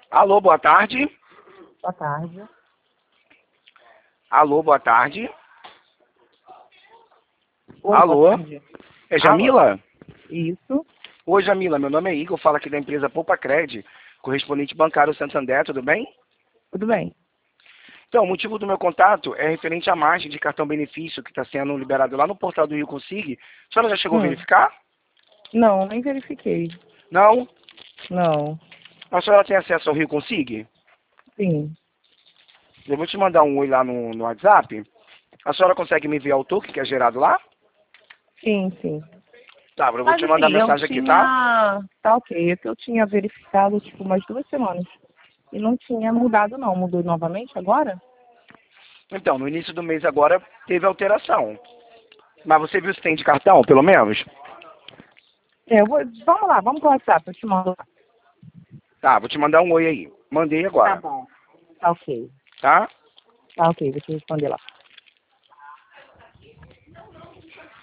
Alô, boa tarde. Boa tarde. Alô, boa tarde. Oi, Alô? boa tarde. É Jamila? Isso. Oi, Jamila, meu nome é Igor, falo aqui da empresa Poupa-Cred, correspondente bancário Santander, tudo bem? Tudo bem. Então, o motivo do meu contato é referente à margem de cartão benefício que está sendo liberado lá no portal do Rio Consig. A senhora já chegou a verificar? Não, nem verifiquei. Não? Não. A senhora tem acesso ao Rio Consig? Sim. Eu vou te mandar um oi lá no WhatsApp. A senhora consegue me enviar o token que é gerado lá? Sim, sim. Tá, eu vou Mas te mandar assim, eu mensagem aqui, tá? tinha... Tá ok. É que eu tinha verificado, tipo, umas 2 semanas. E não tinha mudado, não. Mudou novamente agora? Então, no início do mês agora teve alteração. Mas você viu se tem de cartão, pelo menos? É, eu vou... Vamos lá, vamos pro WhatsApp. Eu te mando lá. Tá, vou te mandar um oi aí. Mandei Tá agora, bom. Tá ok. tá? Tá ok, vou te responder lá.